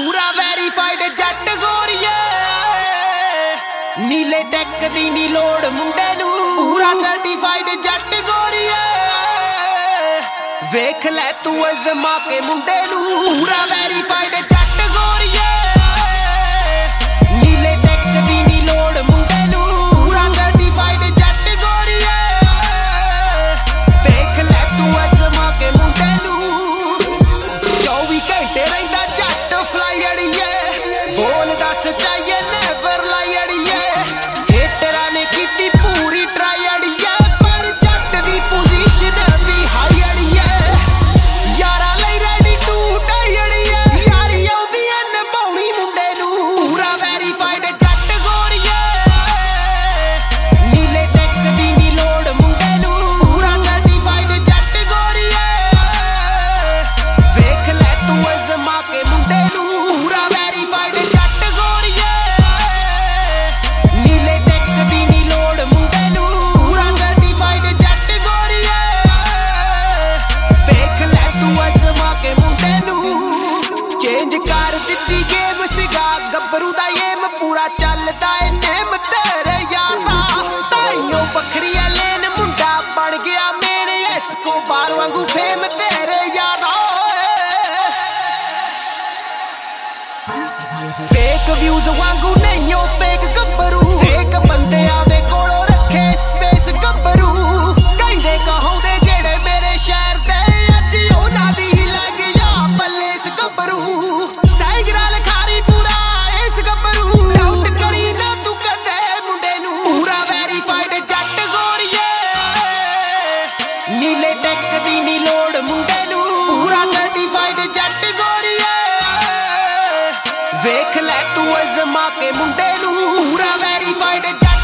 ਪੂਰਾ ਵੈਰੀਫਾਈਡ ਜੱਟ ਗੋਰੀਏ ਨੀਲੇ ਟੈਕ ਦੀ ਨੀ ਲੋੜ ਮੁੰਡੇ ਨੂੰ ਪੂਰਾ ਸਰਟੀਫਾਈਡ ਜੱਟ ਗੋਰੀਏ ਵੇਖ ਲੈ ਤੂੰ ਅਜ਼ਮਾ ਕੇ ਮੁੰਡੇ ਨੂੰ ਪੂਰਾ ਵੈਰੀਫਾਈਡ ਜੱਟ ਗੋਰੀਏ ਨੀਲੇ ਟੈਕ ਦੀ ਨੀ ਲੋੜ ਮੁੰਡੇ ਨੂੰ ਪੂਰਾ ਸਰਟੀਫਾਈਡ ਜੱਟ ਗੋਰੀਏ ਵੇਖ ਲੈ ਤੂੰ ਅਜ਼ਮਾ ਕੇ ਮੁੰਡੇ ਨੂੰ 24 ਘੰਟੇ ਰਹਿੰਦਾ ਜੱਟ ਫਲਾਈ ਅੜੀਏ ਬੋਲਦਾ ਸੱਚਾਈਏ ਨੈਵਰ ਲਾਈ ਅੜੀਏ ਹੇਟਰਾਂ ਨੇ ਕੀਤੀ ਪੂਰੀ ਟਰਾਈ ਅੜੀਏ ਪਰ ਜੱਟ ਦੀ ਪੋਜੀਸ਼ਨ ਵੀ ਹਾਈ ਅੜੀਏ ਯਾਰਾ ਲਈ ਰੈਡੀ ਟੂ ਡਾਈ ਅੜੀਏ ਯਾਰੀ ਆਉਂਦੀ ਐ ਨਿਭਾਉਣੀ ਮੁੰਡੇ ਨੂੰ ਪੂਰਾ ਵੈਰੀਫਾਈਡ ਜੱਟ ਗੋਰੀਏ ਨੀਲੇ ਟੈਕ ਦੀ ਨੀ ਲੋੜ ਮੁੰਡੇ ਨੂੰ ਪੂਰਾ ਸਰਟੀਫਾਈਡ ਜੱਟ ਗੋਰੀਏ ਵੇਖ ਲੈ ਤੂੰ ਅਜ਼ਮਾ ਕੇ ਮੁੰਡੇ ਨੂੰ ਪੂਰਾ ਵੈਰੀਫਾਈਡ ਜੱਟ ਗੋਰੀਏ ਨੀਲੇ ਟੈਕ ਦੀ ਨੀ ਲੋੜ ਮੁੰਡੇ ਨੂੰ ਪੂਰਾ ਸਰਟੀਫਾਈਡ ਜੱਟ ਗੋਰੀਏ ਵੇਖ ਲੈ ਤੂੰ ਅਜ਼ਮਾ ਕੇ ਮੁੰਡੇ ਨੂੰ ਚੇਂਜ ਕਰ ਦਿੱਤੀ ਗੇਮ ਸੀਗਾ ਗੱਭਰੂ ਦਾ ਏਮ ਪੂਰਾ ਚੱਲਦਾ ਏ ਨੇਮ ਤੇਰੇ ਯਾਰ ਦਾ ਤਾਈਓ ਵੱਖਰੀ ਐ ਲੇਨ ਮੁੰਡਾ ਬਣ ਗਿਆ ਮੇਨ ਐਸਕੋਬਾਰ ਵਾਂਗੂ ਫੇਮ ਤੇਰੇ ਯਾਰ ਦਾ ਫੇਕ ਵਿਊਜ਼ ਵਾਂਗੂ ਨਹੀਂ ਓ ਫੇਕ ਗੱਭਰੂ ਫੇਕ ਬੰਦਿਆਂ ਦੇ ਕੋਲੋਂ ਰੱਖੇ ਸਪੇਸ ਗੱਭਰੂ ਕਹਿੰਦੇ ਕਹਾਉਂਦੇ ਜਿਹੜੇ ਮੇਰੇ ਸ਼ਹਿਰ ਦੇ ਅੱਜ ਉਹਨਾਂ ਦੀ ਹੀ ਲੱਗ ਜਾ ਪੱਲੇਸ ਗੱਭਰੂ ਸਾਈਗਰਾ ਲਖਾਰੀ ਪੂਰਾ ਇਸ ਗੱਭਰੂ ਡਾਊਟ ਕਰੀ ਨਾ ਤੂੰ ਕਦੇ ਮੁੰਡੇ ਨੂੰ ਪੂਰਾ ਵੈਰੀਫਾਈਡ ਜੱਟ ਗੋਰੀਏ ਨੀਲੇ ਟੈਕ ਦੀ ਨੀ ਲੋੜ ਮੁੰਡੇ ਨੂੰ ਪੂਰਾ ਸਰਟੀਫਾਈਡ ਜੱਟ ਗੋਰੀਏ ਵੇਖ ਲੈ ਤੂੰ ਅਜ਼ਮਾ ਕੇ ਮੁੰਡੇ ਨੂੰ ਪੂਰਾ ਵੈਰੀਫਾਈਡ